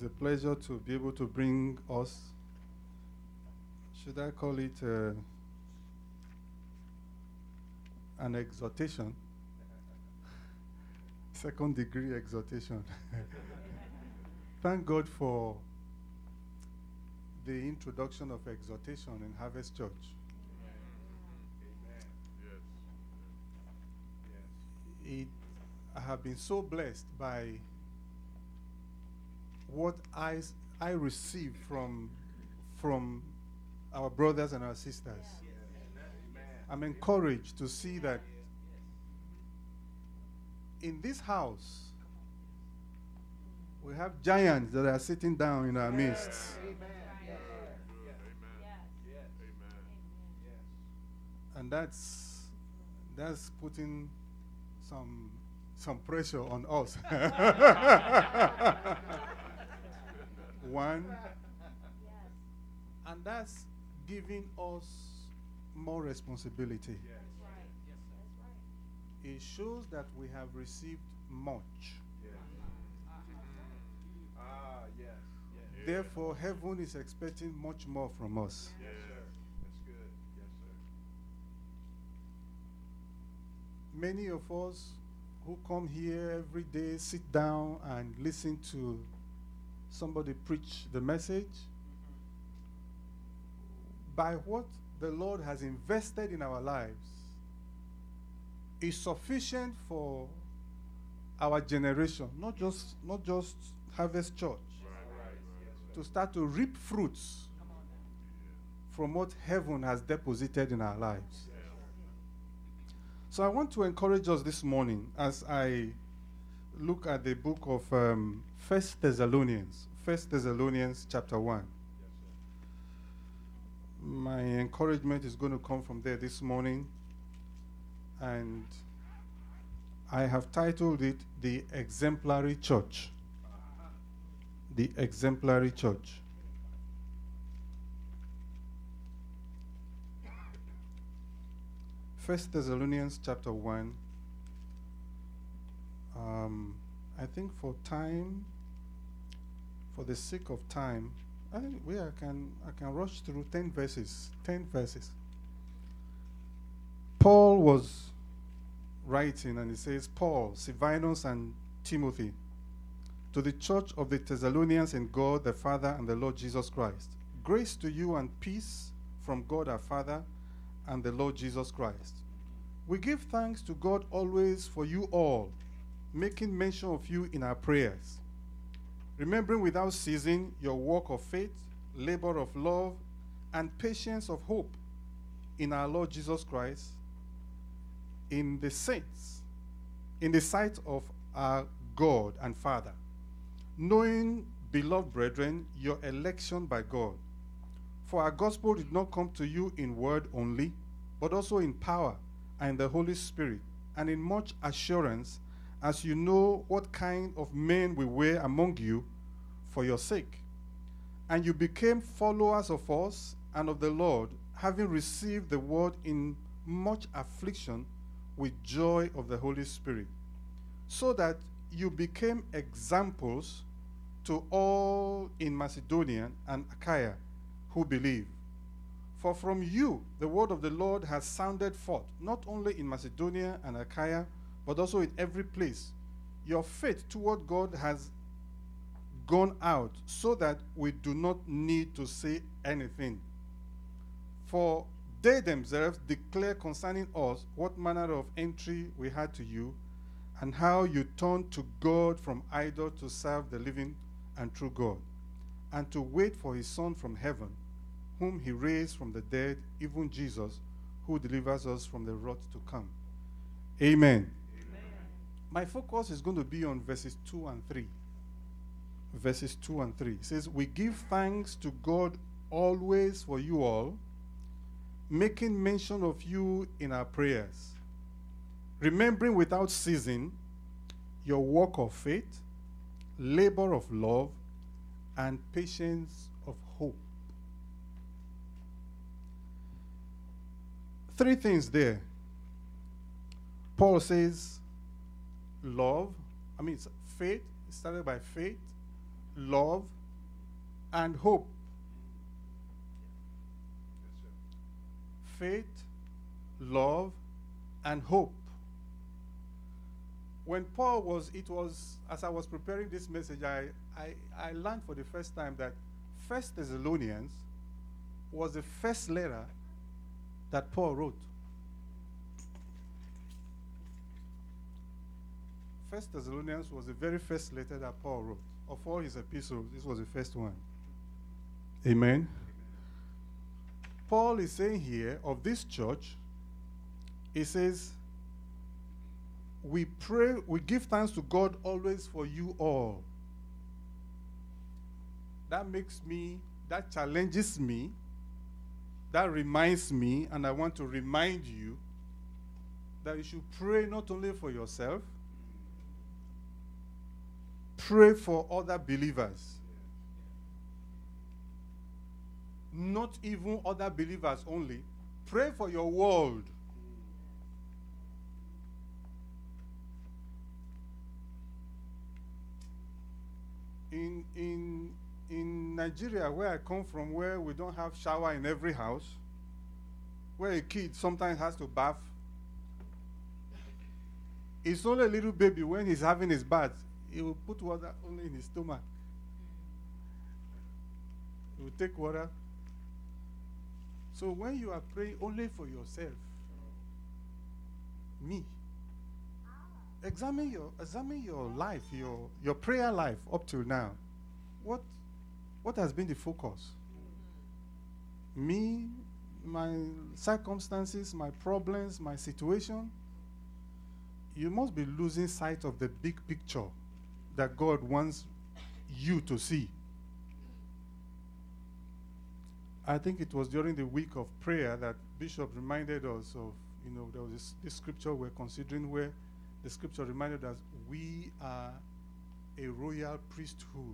a pleasure to be able to bring us, should I call it an exhortation, second degree exhortation. Thank God for the introduction of exhortation in Harvest Church. I have been so blessed by what I receive from our brothers and our sisters. I'm encouraged to see that in this house we have giants that are sitting down in our midst. And that's putting some pressure on us. One, and that's giving us more responsibility. It shows that we have received much. Therefore, heaven is expecting much more from us. Yes, sir. That's good. Yes, sir. Many of us who come here every day, sit down and listen to somebody preach the message, by what the Lord has invested in our lives is sufficient for our generation, not just Harvest Church, to start to reap fruits from what heaven has deposited in our lives. So I want to encourage us this morning as I look at the book of 1 Thessalonians chapter 1. My encouragement is going to come from there this morning, and I have titled it The Exemplary Church. The Exemplary Church. First Thessalonians chapter 1. I think for the sake of time, I think I can rush through 10 verses. 10 verses. Paul was writing, and he says, Paul, Silvanus, and Timothy, to the church of the Thessalonians in God the Father and the Lord Jesus Christ. Grace to you and peace from God our Father and the Lord Jesus Christ. We give thanks to God always for you all, making mention of you in our prayers, remembering without ceasing your work of faith, labor of love, and patience of hope in our Lord Jesus Christ, in the saints, in the sight of our God and Father, knowing, beloved brethren, your election by God. For our gospel did not come to you in word only, but also in power and in the Holy Spirit, and in much assurance, as you know what kind of men we were among you for your sake. And you became followers of us and of the Lord, having received the word in much affliction with joy of the Holy Spirit, so that you became examples to all in Macedonia and Achaia who believe. For from you the word of the Lord has sounded forth, not only in Macedonia and Achaia, but also in every place. Your faith toward God has gone out, so that we do not need to say anything. For they themselves declare concerning us what manner of entry we had to you, and how you turned to God from idol to serve the living and true God, and to wait for his Son from heaven, whom he raised from the dead, even Jesus, who delivers us from the wrath to come. Amen. My focus is going to be on verses 2 and 3. Verses 2 and 3. It says, we give thanks to God always for you all, making mention of you in our prayers, remembering without ceasing your work of faith, labor of love, and patience of hope. 3 things there. Paul says faith. It started by faith, love, and hope. Yes, sir. Faith, love, and hope. When Paul was, as I was preparing this message, I learned for the first time that 1 Thessalonians was the first letter that Paul wrote. 1 Thessalonians was the very first letter that Paul wrote. Of all his epistles, this was the first one. Amen. Paul is saying here of this church, he says, we pray, we give thanks to God always for you all. That makes me, that challenges me, that reminds me, and I want to remind you that you should pray not only for yourself, pray for other believers. Not even other believers only. Pray for your world. In Nigeria, where I come from, where we don't have shower in every house, where a kid sometimes has to bath, it's only a little baby when he's having his bath, he will put water only in his stomach. He will take water. So when you are praying only for yourself, me, examine your life, your prayer life up till now. What has been the focus? Me, my circumstances, my problems, my situation. You must be losing sight of the big picture that God wants you to see. I think it was during the week of prayer that Bishop reminded us of, there was this scripture we're considering where the scripture reminded us we are a royal priesthood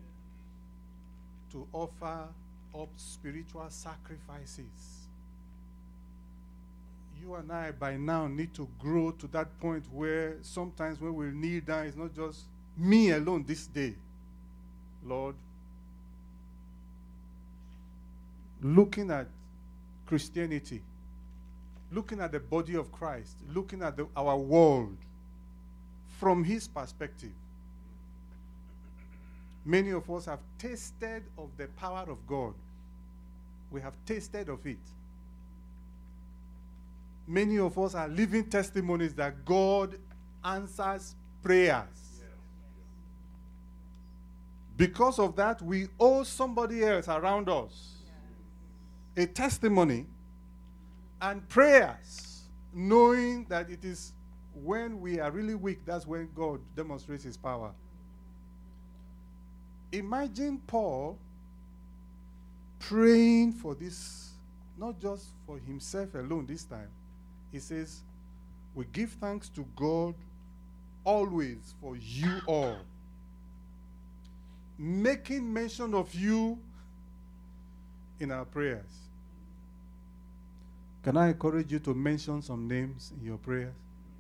to offer up spiritual sacrifices. You and I by now need to grow to that point where sometimes when we kneel down, it's not just me alone this day. Lord, looking at Christianity, looking at the body of Christ, looking at our world from his perspective. Many of us have tasted of the power of God. We have tasted of it. Many of us are living testimonies that God answers prayers. Because of that, we owe somebody else around us a testimony and prayers, knowing that it is when we are really weak, that's when God demonstrates his power. Imagine Paul praying for this, not just for himself alone this time. He says, we give thanks to God always for you all. Making mention of you in our prayers. Can I encourage you to mention some names in your prayers?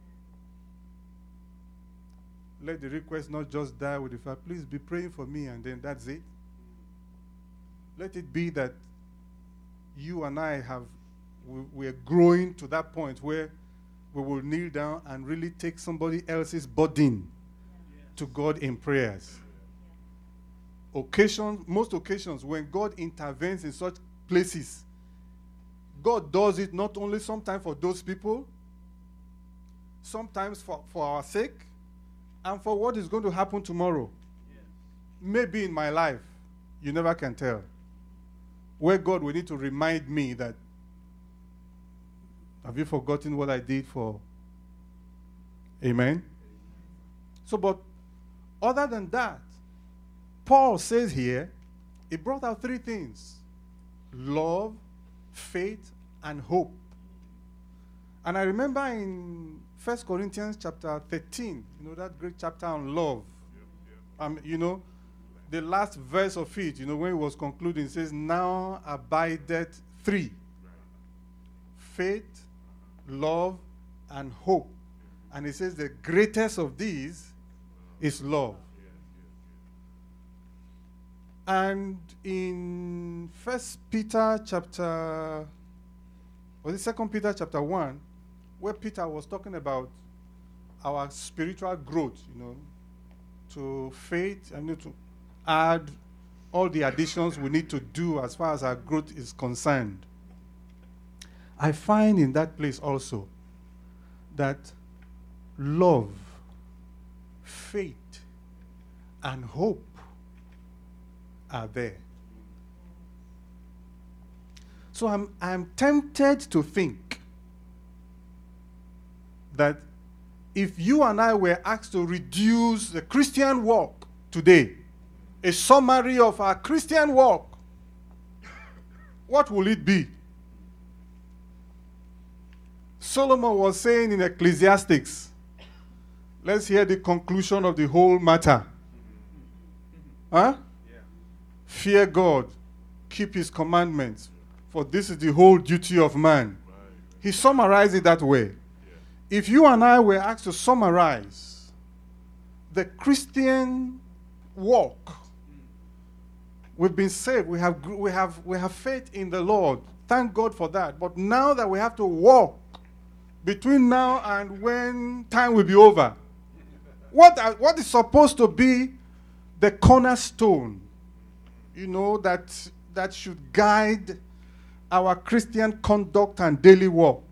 Let the request not just die with the fact, please be praying for me, and then that's it. Let it be that you and I we're growing to that point where we will kneel down and really take somebody else's burden to God in prayers. Most occasions when God intervenes in such places, God does it not only sometimes for those people, sometimes for our sake, and for what is going to happen tomorrow. Yes. Maybe in my life, you never can tell. Where God will need to remind me that, have you forgotten what I did for? Amen? So, but other than that, Paul says here, he brought out three things: love, faith, and hope. And I remember in 1 Corinthians chapter 13, that great chapter on love. The last verse of it, when it was concluding, it says, now abideth three: faith, love, and hope. And it says the greatest of these is love. And in First Peter chapter, or the Second Peter chapter 1, where Peter was talking about our spiritual growth, to faith, and to add all the additions we need to do as far as our growth is concerned. I find in that place also that love, faith, and hope are there. So I'm tempted to think that if you and I were asked to reduce the Christian walk today, a summary of our Christian walk, what will it be? Solomon was saying in Ecclesiastes, let's hear the conclusion of the whole matter. Huh? Yeah. Fear God, keep his commandments, for this is the whole duty of man. Right. He summarized it that way. Yeah. If you and I were asked to summarize the Christian walk, we've been saved, we have faith in the Lord. Thank God for that. But now that we have to walk between now and when time will be over, what is supposed to be the cornerstone, that should guide our Christian conduct and daily walk?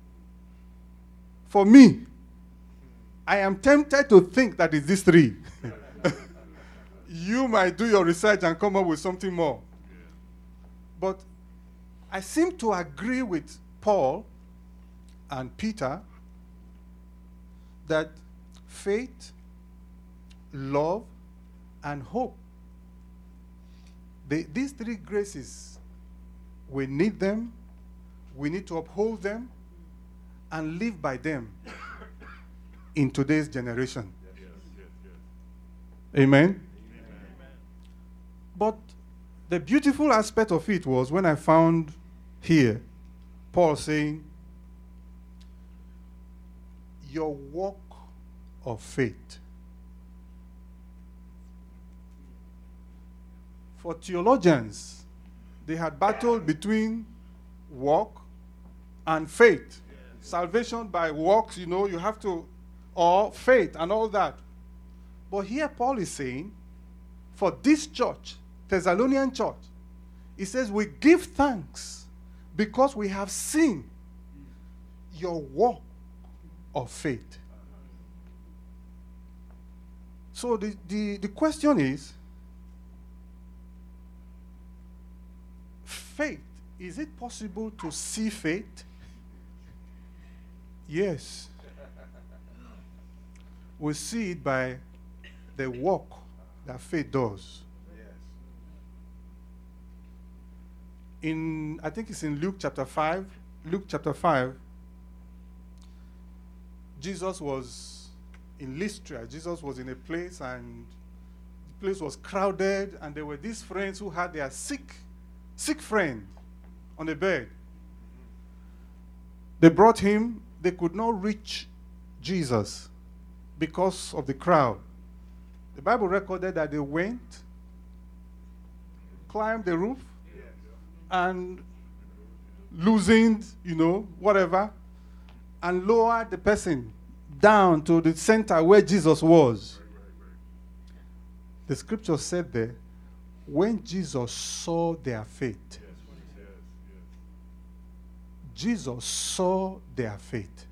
For me, I am tempted to think that it's these three. You might do your research and come up with something more. But I seem to agree with Paul and Peter that faith, love, and hope, these three graces, we need them, we need to uphold them, and live by them in today's generation. Yes, yes, yes. Amen? Amen. But the beautiful aspect of it was when I found here Paul saying, your walk of faith. For theologians, they had battled between walk and faith. Salvation by works, you have to, or faith and all that. But here Paul is saying, for this church, Thessalonian church, he says, we give thanks because we have seen your walk of faith. So the question is, faith, is it possible to see faith? Yes. We see it by the work that faith does. Yes. I think it's in Luke chapter 5. Luke chapter 5, Jesus was in Lystra. Jesus was in a place, and the place was crowded, and there were these friends who had their sick friend on the bed. They brought him. They could not reach Jesus because of the crowd. The Bible recorded that they went, climbed the roof, and loosened, whatever, and lowered the person down to the center where Jesus was. The scripture said there, when Jesus saw their faith, Jesus saw their faith.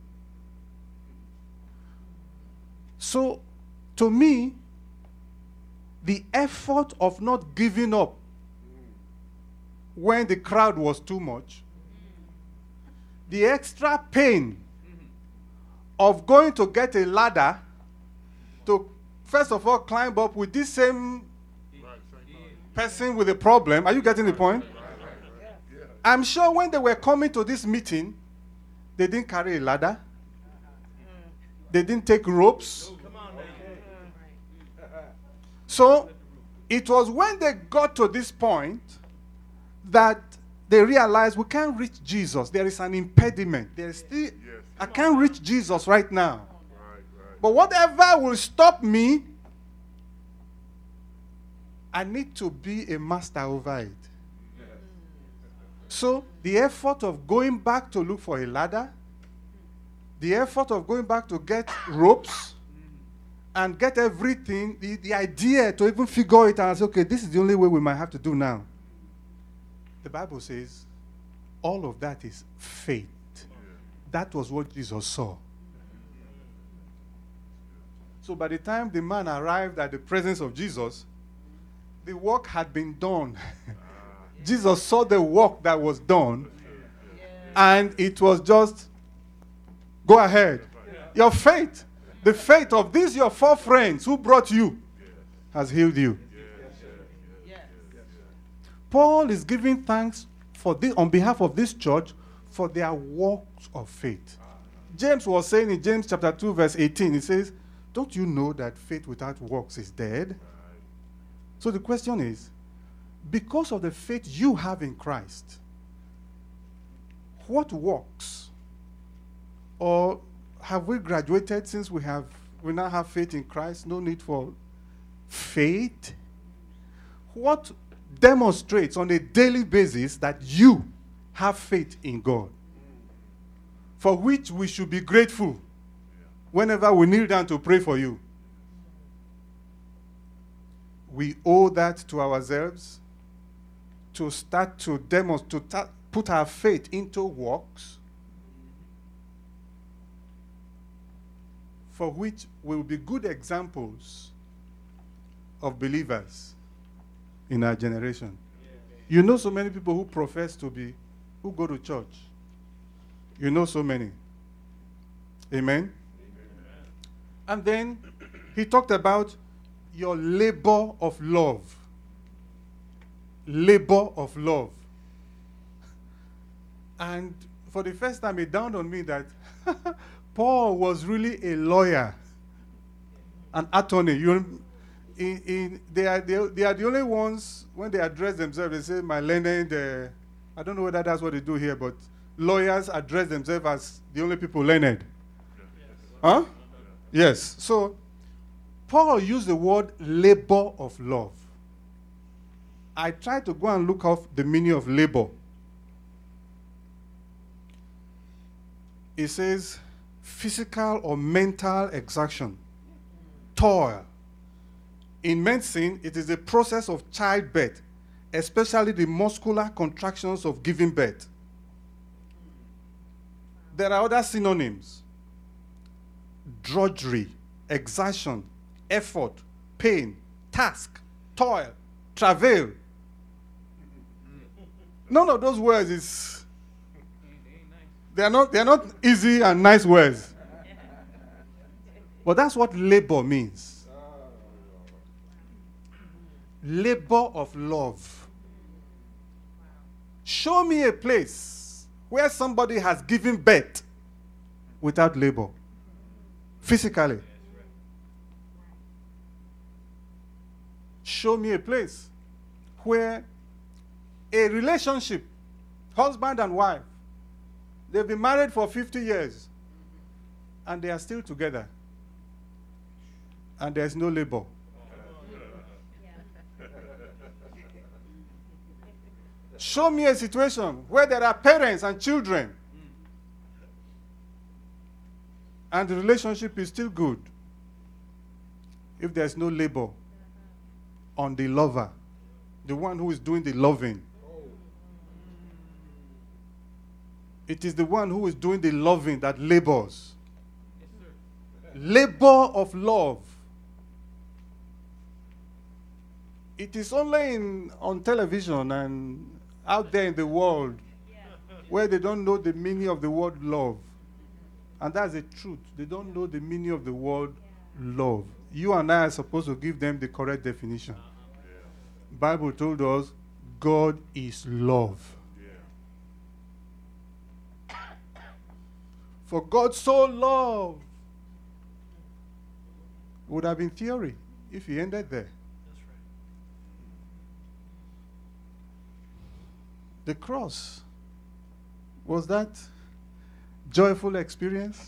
So, to me, the effort of not giving up when the crowd was too much, the extra pain of going to get a ladder to, first of all, climb up with this same person with a problem. Are you getting the point? I'm sure when they were coming to this meeting, they didn't carry a ladder. They didn't take ropes. So it was when they got to this point that they realized we can't reach Jesus. There is an impediment. There is still, I can't reach Jesus right now. But whatever will stop me, I need to be a master over it. So the effort of going back to look for a ladder, the effort of going back to get ropes and get everything, the idea to even figure it out and say, okay, this is the only way we might have to do now. The Bible says all of that is faith. That was what Jesus saw. So by the time the man arrived at the presence of Jesus, the work had been done. Jesus saw the work that was done, and it was just, go ahead. Your faith, the faith of these your 4 friends who brought you, has healed you. Paul is giving thanks for this, on behalf of this church, for their works of faith. James was saying in James chapter 2 verse 18, he says, don't you know that faith without works is dead? So the question is, because of the faith you have in Christ, what works? Or have we graduated since we now have faith in Christ? No need for faith? What demonstrates on a daily basis that you have faith in God, for which we should be grateful whenever we kneel down to pray for you? We owe that to ourselves, to start to demonstrate, to put our faith into works, for which we will be good examples of believers in our generation. You know so many people who profess to be, who go to church. You know so many. Amen? And then he talked about your labor of love. Labor of love. And for the first time, it dawned on me that Paul was really a lawyer, an attorney. They are the only ones, when they address themselves, they say, my learned, I don't know whether that's what they do here, but lawyers address themselves as the only people learned. Huh? Yes. So, Paul used the word labor of love. I tried to go and look up the meaning of labor. It says physical or mental exertion, toil. In medicine, it is the process of childbirth, especially the muscular contractions of giving birth. There are other synonyms: drudgery, exertion, effort, pain, task, toil, travail. None of those words is, they are not easy and nice words. But that's what labor means. Labor of love. Show me a place where somebody has given birth without labor, physically. Show me a place where a relationship, husband and wife, they've been married for 50 years and they are still together and there's no labor. Show me a situation where there are parents and children and the relationship is still good if there's no labor on the lover, the one who is doing the loving. It is the one who is doing the loving that labors. Labor of love. It is only on television and out there in the world where they don't know the meaning of the word love. And that's the truth. They don't know the meaning of the word love. You and I are supposed to give them the correct definition. Bible told us God is love. For God so loved. It would have been theory if he ended there. That's right. The cross, was that joyful experience?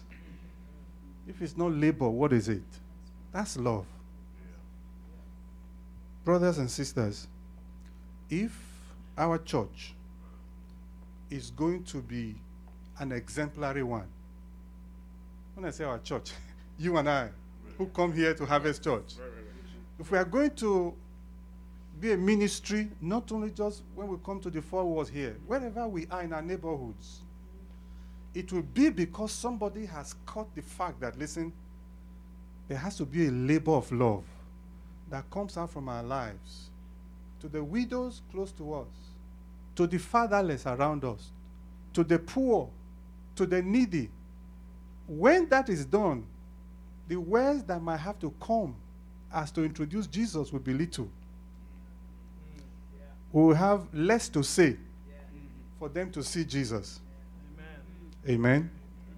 If it's not labor, what is it? That's love. Brothers and sisters, if our church is going to be an exemplary one, when I say our church, you and I, who come here to Harvest Church, if we are going to be a ministry, not only just when we come to the four walls here, wherever we are in our neighborhoods, it will be because somebody has caught the fact that, listen, there has to be a labor of love that comes out from our lives to the widows close to us, to the fatherless around us, to the poor, to the needy. When that is done, the words that might have to come as to introduce Jesus will be little. We will have less to say for them to see Jesus. Amen.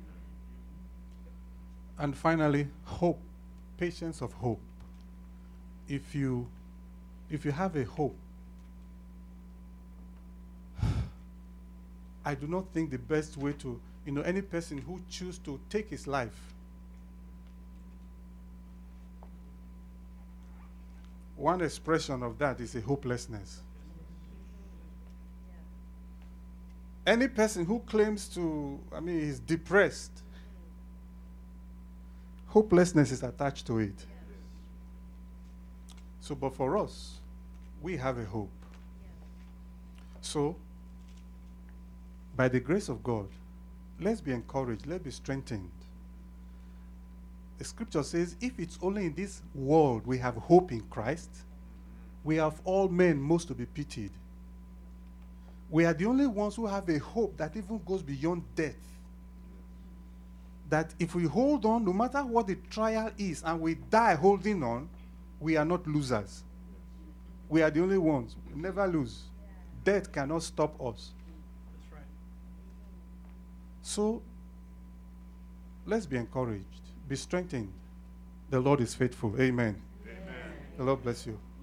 And finally, hope, patience of hope. If you have a hope, I do not think the best way to, any person who chooses to take his life, one expression of that is a hopelessness. Any person who claims to, is depressed, hopelessness is attached to it. So, but for us, we have a hope. So, by the grace of God, let's be encouraged, let's be strengthened. The scripture says, if it's only in this world we have hope in Christ, we have all men most to be pitied. We are the only ones who have a hope that even goes beyond death. That if we hold on, no matter what the trial is, and we die holding on, we are not losers. We are the only ones. We never lose. Death cannot stop us. That's right. So, let's be encouraged. Be strengthened. The Lord is faithful. Amen. Amen. The Lord bless you.